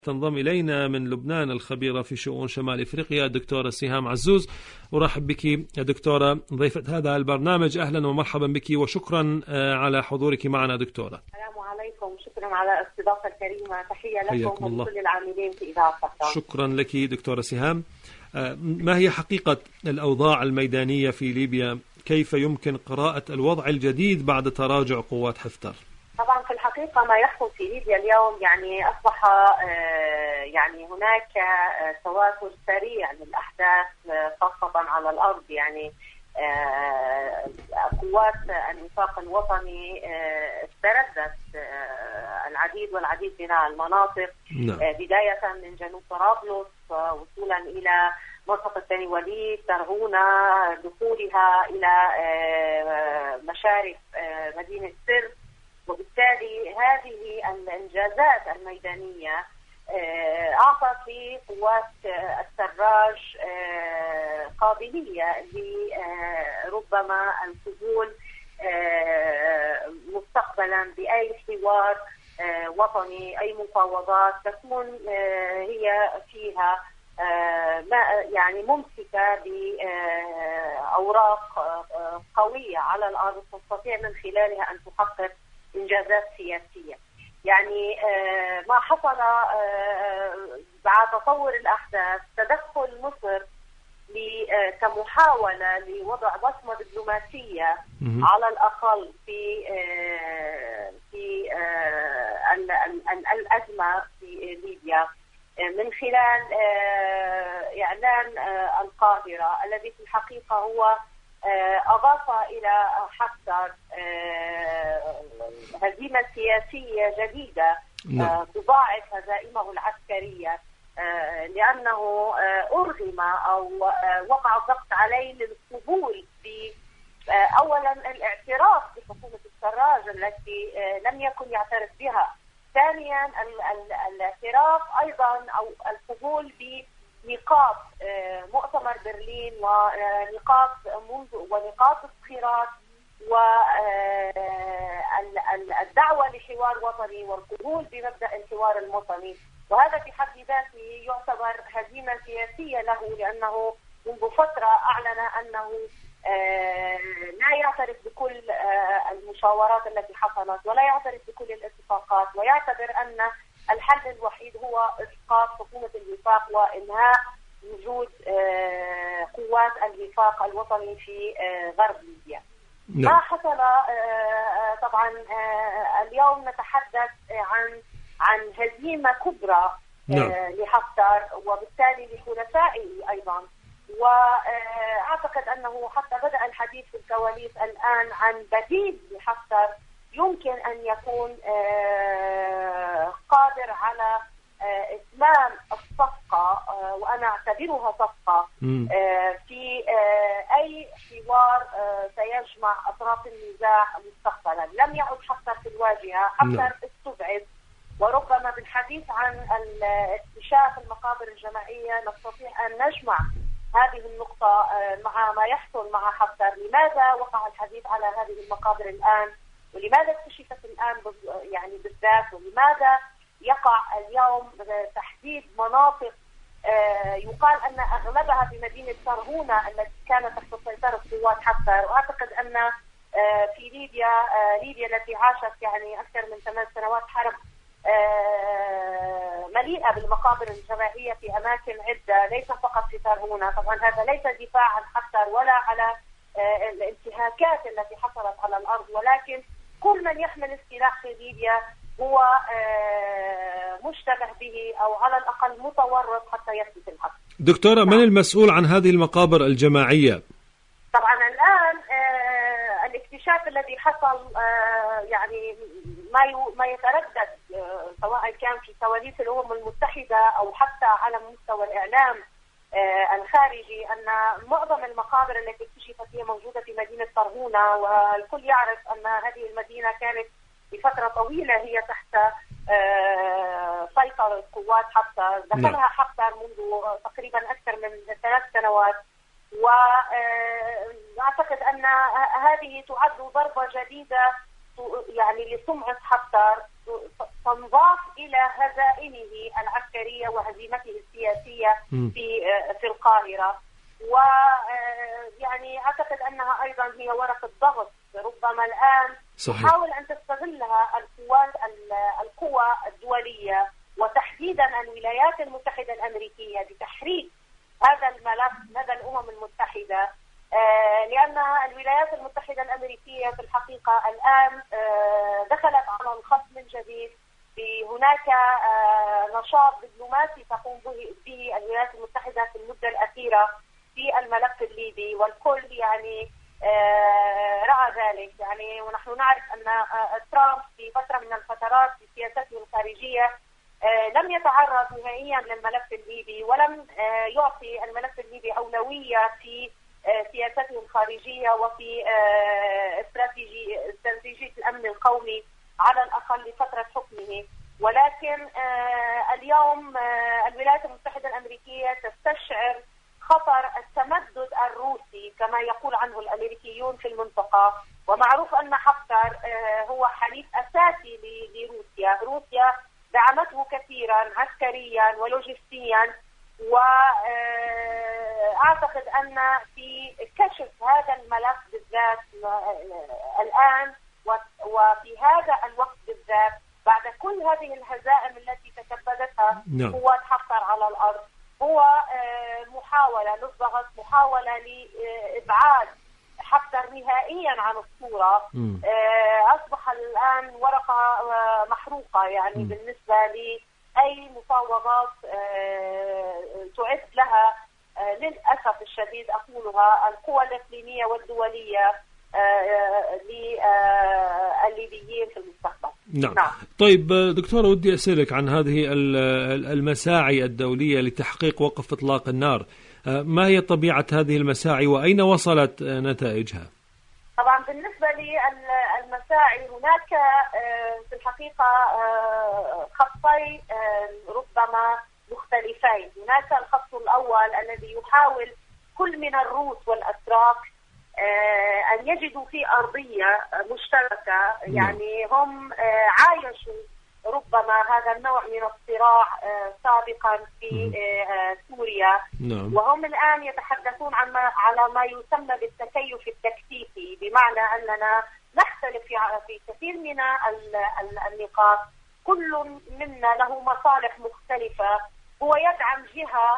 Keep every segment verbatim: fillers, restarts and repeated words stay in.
تنضم إلينا من لبنان الخبيرة في شؤون شمال إفريقيا دكتورة سهام عزوز. أرحب بك دكتورة ضيفة هذا البرنامج. أهلا ومرحبا بك وشكرا على حضورك معنا دكتورة. السلام عليكم، شكرا على الاستضافة الكريمة، تحية لكم ولكل العاملين في إذاعة قطر. شكرا لك دكتورة سهام. ما هي حقيقة الأوضاع الميدانية في ليبيا؟ كيف يمكن قراءة الوضع الجديد بعد تراجع قوات حفتر؟ طبعا في الحقيقة ما يحصل في ليبيا اليوم يعني أصبح يعني هناك تواتر سريع للأحداث خاصة على الأرض. يعني قوات الوفاق الوطني استردت العديد والعديد من المناطق، بداية من جنوب طرابلس وصولا إلى منطقة بني وليد، ترهونة، دخولها إلى مشارف مدينة سرت. وبالتالي هذه الإنجازات الميدانية أعطت لقوات السراج قابلية لربما القبول مستقبلا بأي حوار وطني، أي مفاوضات تكون هي فيها يعني ممسكة بأوراق قوية على الأرض تستطيع من خلالها أن تحقق إنجازات سياسية. يعني ما حصل بعد تطور الأحداث تدخل مصر كمحاولة لوضع بصمة دبلوماسية على الأقل في في الأزمة في ليبيا من خلال إعلان القاهرة الذي في الحقيقة هو أضاف إلى حفتر هزيمة سياسية جديدة تضاعف هزائمه العسكرية، لأنه أرغم أو وقع الضغط عليه للقبول ب أولا الاعتراف بحكومة السراج التي لم يكن يعترف بها، ثانيا الاعتراف أيضا أو القبول ب نقاط مؤتمر برلين ونقاط منذ ونقاط الصخيرات والدعوة لحوار وطني والقبول بمبدأ الحوار الوطني. وهذا في حد ذاته يعتبر هزيمة سياسية له، لأنه منذ فترة أعلن أنه لا يعترف بكل المشاورات التي حصلت ولا يعترف بكل الاتفاقات، ويعتبر أن الحل الوحيد هو إسقاط حكومة الوفاق وإنهاء وجود قوات الوفاق الوطني في غرب ليبيا. ما حصل طبعا اليوم نتحدث عن عن هزيمة كبرى لحفتر وبالتالي لحلفائه أيضا، وأعتقد أنه حتى بدأ الحديث في الكواليس الآن عن بديل لحفتر يمكن أن يكون قادر على إتمام الصفقة، وأنا أعتبرها صفقة في أي حوار سيجمع أطراف النزاع مستقبلا. لم يعد حفتر في الواجهة، حفتر استبعد، وربما بالحديث عن اكتشاف المقابر الجماعية نستطيع أن نجمع هذه النقطة مع ما يحصل مع حفتر. لماذا وقع الحديث على هذه المقابر الآن؟ ولماذا اكتشفت الآن يعني بالذات؟ ولماذا يقع اليوم تحديد مناطق يقال أن أغلبها في مدينة ترهونة التي كانت تحت سيطرة قوات حفتر؟ وأعتقد أن في ليبيا ليبيا التي عاشت يعني أكثر من ثمان سنوات حرب مليئة بالمقابر الجماعية في أماكن عدة، ليس فقط في ترهونة. طبعا هذا ليس دفاع عن حفتر ولا على الانتهاكات التي حصلت على الأرض، ولكن كل من يحمل السلاح في ليبيا هو مشتبه به أو على الأقل متورط حتى يثبت الحق. دكتورة، من المسؤول عن هذه المقابر الجماعية؟ طبعا الآن الاكتشاف الذي حصل يعني ما ما يتردد سواء كان في كواليس الأمم المتحدة أو حتى على مستوى الإعلام الخارجي أن معظم المقابر التي اكتشفت هي موجودة في مدينة ترهونة، والكل يعرف أن هذه المدينة كانت لفترة طويلة هي تحت سيطرة قوات حفتر. دخلها حفتر منذ تقريبا أكثر من ثلاث سنوات، وأعتقد أن هذه تعد ضربة جديدة يعني لسمعة حفتر تنضاف إلى هزائمه العسكرية وهزيمته السياسية في في القاهرة. ويعني أعتقد أنها أيضا هي ورقة ضغط ربما الآن تحاول أن تستغلها القوات القوى الدولية وتحديدا الولايات المتحدة الأمريكية بتحريك هذا الملف لدى الأمم المتحدة، لأن الولايات المتحدة الأمريكية في الحقيقة الآن دخلت على الخط من جديد. هناك نشاط دبلوماسي تقوم به الولايات المتحدة في المدة الأخيرة في الملف الليبي، والكل يعني رأى ذلك. يعني ونحن نعرف أن ترامب في فترة من الفترات في سياسته الخارجية لم يتعرض نهائيا للملف الليبي، ولم يعطي الملف الليبي أولوية في سياسته الخارجية وفي استراتيجية الأمن القومي على الأقل لفترة حكمه. ولكن اليوم الولايات المتحدة الأمريكية تستشعر خطر التمدد الروسي كما يقول عنه الأمريكيون في المنطقة، ومعروف أن حفتر هو حليف أساسي لروسيا. روسيا دعمته كثيرا عسكريا ولوجستيا، وأعتقد أن في كشف هذا الملف بالذات الآن وفي هذا الوقت بالذات بعد كل هذه الهزائم التي تكبدتها قوات حفتر على الأرض هو محاولة للضغط، محاولة لإبعاد حفتر نهائيا عن الصورة. أصبح الآن ورقة محروقة يعني م. بالنسبة لأي مفاوضات تعد لها للأسف الشديد أقولها القوى الإقليمية والدولية للليبيين في المستقبل. نعم. نعم. طيب دكتورة، ودي أسألك عن هذه المساعي الدولية لتحقيق وقف إطلاق النار. ما هي طبيعة هذه المساعي وأين وصلت نتائجها؟ طبعا بالنسبة للمساعي هناك في الحقيقة خطين ربما مختلفين. هناك الخط الأول الذي يحاول كل من الروس والأتراك أن يجدوا في أرضية مشتركة، يعني هم عايشوا ربما هذا النوع من الصراع سابقا في سوريا، وهم الآن يتحدثون عن ما على ما يسمى بالتكيف التكتيكي، بمعنى أننا نختلف في كثير من النقاط، كل منا له مصالح مختلفة، هو يدعم جهة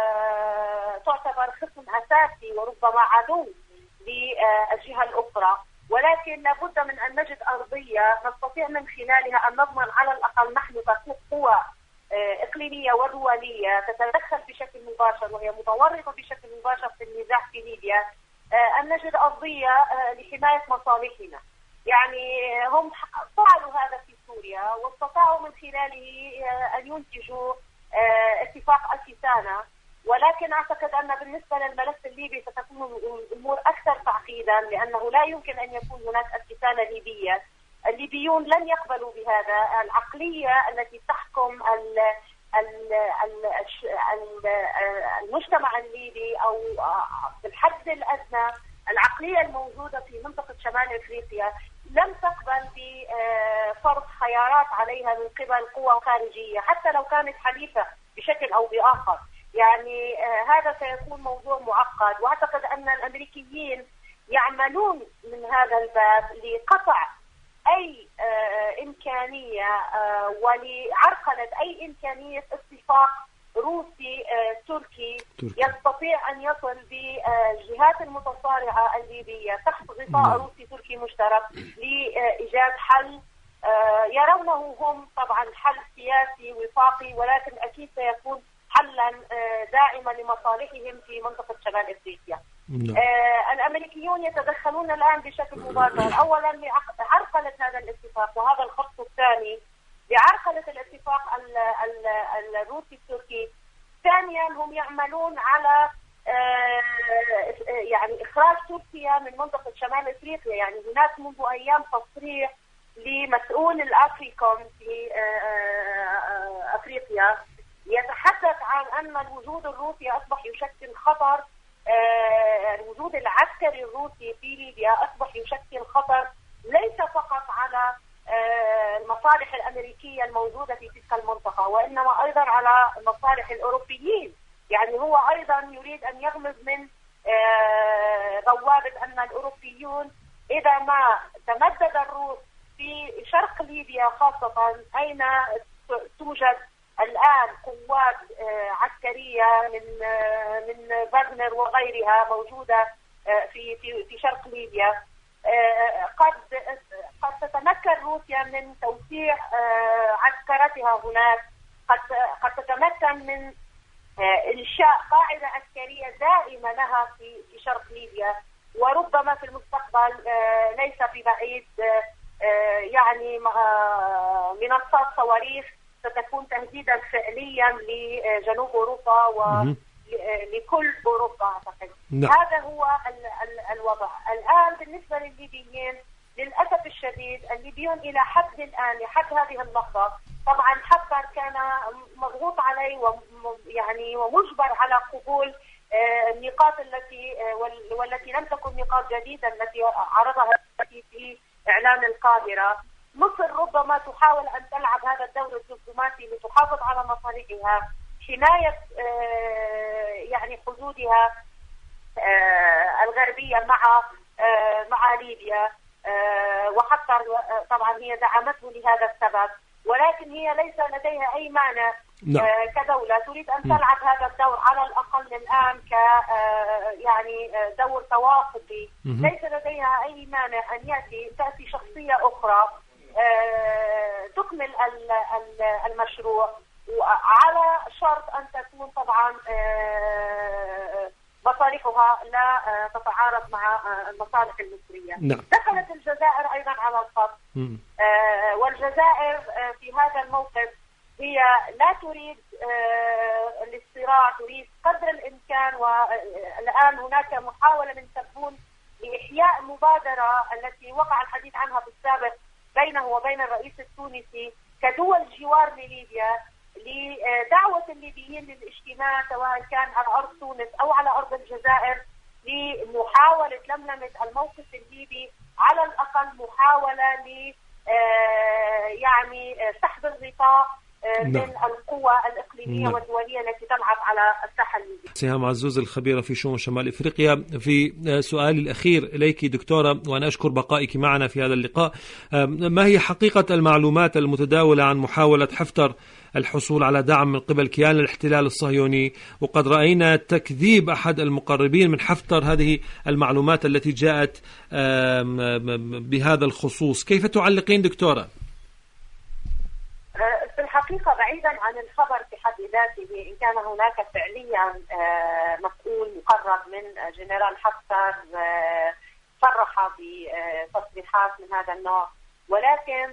تعتبر خصم أساسي وربما عدو للجهة الأخرى، ولكن لابد من أن نجد أرضية نستطيع من خلالها أن نضمن على الأقل نحن كقوى إقليمية ودولية تتدخل بشكل مباشر وهي متورطة بشكل مباشر في النزاع في ليبيا، أن نجد أرضية لحماية مصالحنا. يعني هم فعلوا هذا في سوريا واستطاعوا من خلاله أن ينتجوا اتفاق أسيسانا، ولكن أعتقد أن بالنسبة للملف الليبي ستكون الأمور أكثر تعقيدا، لأنه لا يمكن أن يكون هناك أسيسانة ليبية. الليبيون لن يقبلوا بهذا. العقلية التي تحكم ال ال ال المجتمع الليبي أو بالحد الأدنى العقلية الموجودة في منطقة شمال أفريقيا لم تقبل بفرض خيارات عليها من قبل قوى خارجية حتى لو كانت حليفة بشكل أو بآخر. يعني آه هذا سيكون موضوع معقد، واعتقد ان الامريكيين يعملون من هذا الباب لقطع اي آه امكانيه آه ولعرقله اي امكانيه اتفاق روسي آه تركي يستطيع ان يصل بالجهات المتصارعه الليبيه تحت غطاء روسي تركي مشترك لايجاد حل آه يرونه هم طبعا حل سياسي وفاقي، ولكن اكيد سيكون حلا داعما لمصالحهم في منطقة شمال أفريقيا. آه الأمريكيون يتدخلون الآن بشكل مباشر، أولا لعرقلة هذا الاتفاق، وهذا الخط الثاني لعرقلة الاتفاق الروسي التركي. ثانيا هم يعملون على آه يعني إخراج تركيا من منطقة شمال أفريقيا. يعني هناك منذ أيام تصريح لمسؤول الأفريكوم في آه أفريقيا يتحدث عن أن الوجود الروسي أصبح يشكل خطر، آه الوجود العسكري الروسي في ليبيا أصبح يشكل خطر ليس فقط على المصالح الأمريكية الموجودة في تلك المنطقة، وإنما أيضا على مصالح الأوروبيين. يعني هو أيضا يريد أن يغمز من بوابة أن الأوروبيون إذا ما تمدد الروس في شرق ليبيا خاصة، أين توجد الآن قوات عسكرية من من فاغنر وغيرها موجودة في في في شرق ليبيا، قد قد تتمكن روسيا من توسيع عسكرتها هناك، قد قد تتمكن من إنشاء قاعدة عسكرية دائمة لها في في شرق ليبيا، وربما في المستقبل ليس في بعيد يعني منصات صواريخ ستكون تهديدا فعليا لجنوب أوروبا ولكل أوروبا أعتقد. نعم. هذا هو ال ال الوضع الآن بالنسبة للليبيين. للأسف الشديد الليبيون إلى حد الآن لحد هذه اللحظة، طبعا حفتر كان مضغوط عليه ويعني ومجبر على قبول النقاط التي والتي لم تكن نقاط جديدة التي عرضها في إعلان القاهرة. مصر ربما تحاول أن تلعب هذا الدور الدبلوماسي لتحافظ على مصالحها، حماية يعني حدودها الغربية مع مع ليبيا، وحفتر طبعا هي دعمته لهذا السبب، ولكن هي ليس لديها أي مانع كدولة تريد أن تلعب هذا الدور على الأقل الآن ك يعني دور توافقي. ليس لديها أي مانع أن يأتي تأتي شخصية أخرى تكمل المشروع، على شرط أن تكون طبعا مصالحها لا تتعارض مع المصالح المصرية. نعم. دخلت الجزائر أيضا على الخط، والجزائر في هذا الموقف هي لا تريد الاصطراع، تريد قدر الإمكان، والآن هناك محاولة من تبون لإحياء المبادرة التي وقع الحديث عنها في السابق بينه وبين الرئيس التونسي كدول جوار لليبيا، لدعوة الليبيين للاجتماع سواء كان على أرض تونس أو على أرض الجزائر لمحاولة لملمة الموقف الليبي، على الأقل محاولة ل يعني سحب الغطاء من القوى الإقليمية نعم. والدولية التي تلعب على الساحة الليبية. سهام عزوز الخبيرة في شؤون شمال إفريقيا، في سؤالي الأخير إليك دكتورة، وأنا أشكر بقائك معنا في هذا اللقاء، ما هي حقيقة المعلومات المتداولة عن محاولة حفتر الحصول على دعم من قبل كيان الاحتلال الصهيوني؟ وقد رأينا تكذيب أحد المقربين من حفتر هذه المعلومات التي جاءت بهذا الخصوص. كيف تعلقين دكتورة؟ في الحقيقة بعيدا عن الخبر في حد ذاته، إن كان هناك فعليا مسؤول مقرب من جنرال حفتر صرح بتصريحات من هذا النوع، ولكن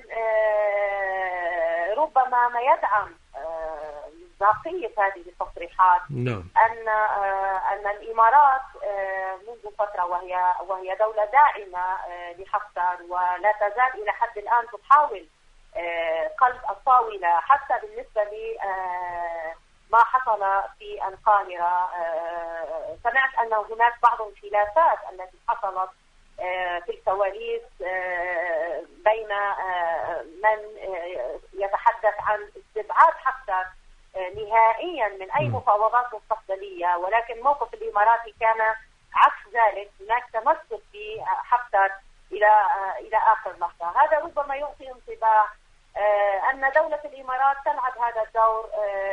ربما ما يدعم مصداقية هذه التصريحات نعم. أن أن الإمارات منذ فترة وهي وهي دولة داعمة لحفتر، ولا تزال إلى حد الآن تحاول قلب الطاولة حتى بالنسبة لما حصل في القاهرة. سمعت أن هناك بعض الخلافات التي حصلت في الكواليس بين من يتحدث عن استبعاد حفتر نهائيا من أي مفاوضات مستقبلية، ولكن موقف الإماراتي كان عكس ذلك، هناك تمسك بحفتر إلى إلى آخر لحظة. هذا ربما يعطي انطباع أن دولة الإمارات تلعب هذا الدور،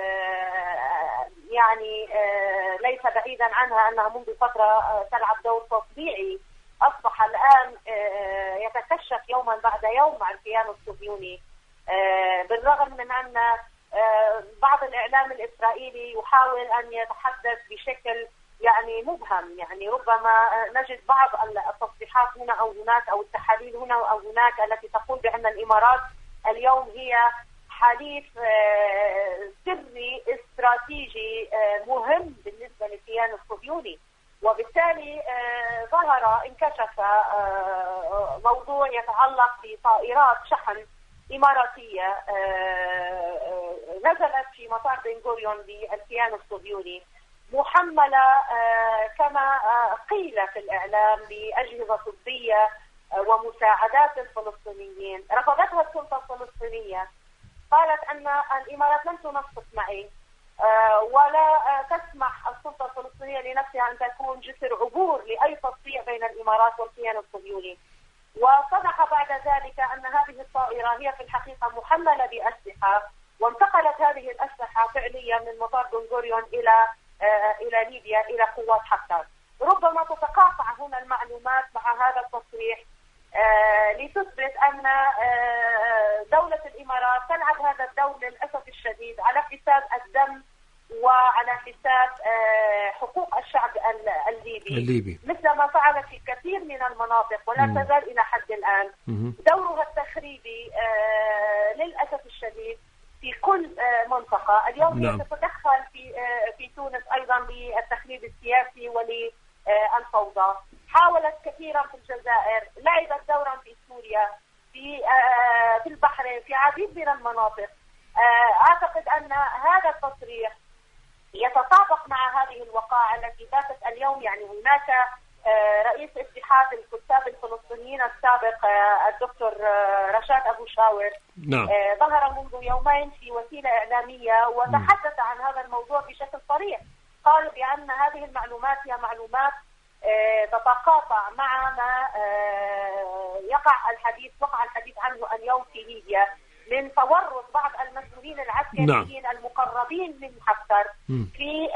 يعني ليس بعيدا عنها أنها منذ فترة تلعب دور تطبيعي أصبح الآن يتكشف يوما بعد يوم مع الكيان الصهيوني، بالرغم من أن بعض الإعلام الإسرائيلي يحاول أن يتحدث بشكل يعني مبهم. يعني ربما نجد بعض التصريحات هنا أو هناك أو التحاليل هنا أو هناك التي تقول بأن الإمارات اليوم هي حليف سري استراتيجي مهم بالنسبة للكيان الصهيوني، وبالتالي ظهر انكشف موضوع يتعلق بطائرات شحن إماراتية نزلت في مطار بن غوريون للكيان الصهيوني، محملة كما قيل في الإعلام بأجهزة طبية ومساعدات الفلسطينيين. رفضتها السلطة الفلسطينية، قالت أن الإمارات لن تنسق معي ولا تسمح السلطة الفلسطينية لنفسها أن تكون جسر عبور لأي تصفية بين الإمارات والكيان الصهيوني. وصرح بعد ذلك أن هذه الطائرة هي في الحقيقة محملة بأسلحة، وانتقلت هذه الأسلحة فعليا من مطار بن غوريون إلى إلى ليبيا إلى قوات حفتر. ربما تتقاطع هنا المعلومات مع هذا التصريح لتثبت أن دولة الإمارات تلعب هذا الدور للأسف الشديد على حساب الدم وعلى حساب حقوق الشعب الليبي, الليبي. مثل ما فعلت في كثير من المناطق ولا م. تزال إلى حد الآن. م. دورها التخريبي للأسف الشديد في كل منطقة. اليوم هي تتدخل في في تونس أيضا للتخريب السياسي وللفوضى. حاولت كثيرا في الجزائر، لعبت دورا في سوريا، في في البحرين، في عديد من المناطق. أعتقد أن هذا التصريح يتطابق مع هذه الوقائع التي باتت اليوم. يعني هناك رئيس اتحاد الكتاب الفلسطينيين السابق الدكتور رشاد أبو شاور، نعم. ظهر منذ يومين في وسيلة إعلامية وتحدث عن هذا الموضوع بشكل صريح. قال بأن هذه المعلومات هي معلومات تتقاطع مع ما يقع الحديث وقع الحديث عنه اليوم في ليبيا من تورط بعض المسؤولين العسكريين نعم. المقربين من حفتر في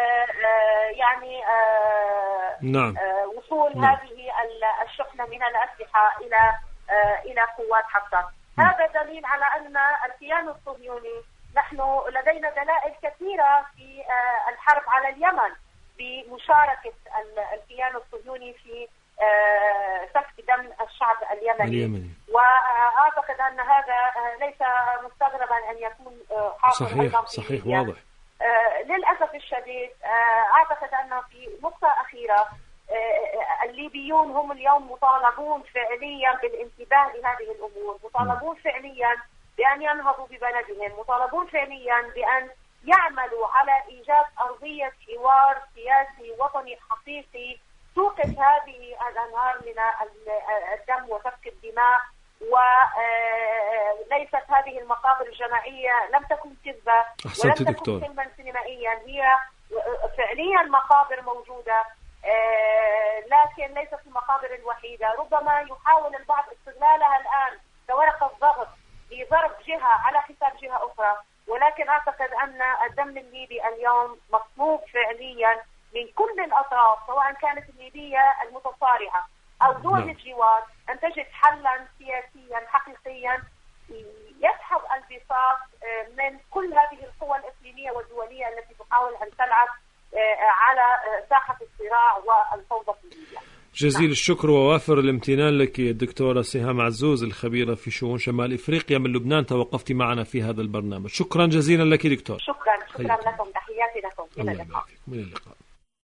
يعني نعم. وصول نعم. هذه الشحنة من الأسلحة إلى إلى قوات حفتر. نعم. هذا دليل على أن الكيان الصهيوني، نحن لدينا دلائل كثيرة في الحرب على اليمن بمشاركة الكيان الصهيوني في سفك دم الشعب اليمني, اليمني. وأعتقد أن هذا ليس مستغربا أن يكون حاصل صحيح أيضا في صحيح ليبيا. واضح. للأسف الشديد أعتقد أن في نقطة أخيرة الليبيون هم اليوم مطالبون فعليا بالانتباه لهذه الأمور، مطالبون فعليا بأن ينهضوا ببلدهم، مطالبون فعليا بأن يعملوا على إيجاد أرضية حوار سياسي وطني حقيقي توقف هذه الأنهار من الدم وسفك الدماء. وليست هذه المقابر الجماعية لم تكن كذبة ولم تكن فيلما سينمائيا، هي فعليا مقابر موجودة، لكن ليست المقابر الوحيدة. ربما يحاول البعض استغلالها الآن كورقة ضغط لضرب جهة على حساب جهة أخرى، ولكن أعتقد أن الدم الليبي اليوم مطلوب فعليا من كل الأطراف، سواء كانت الليبية المتصارعة أو دول الجوار، أن تجد حلا سياسيا حقيقيا يسحب البساط من كل هذه القوى الإقليمية والدولية التي تحاول أن تلعب على ساحة الصراع والفوضى في ليبيا. جزيل الشكر ووافر الامتنان لك الدكتورة سهام عزوز، الخبيرة في شؤون شمال إفريقيا من لبنان، توقفت معنا في هذا البرنامج. شكرا جزيلا لك دكتور. شكرا شكرا لكم، تحياتي لكم. إلى اللقاء.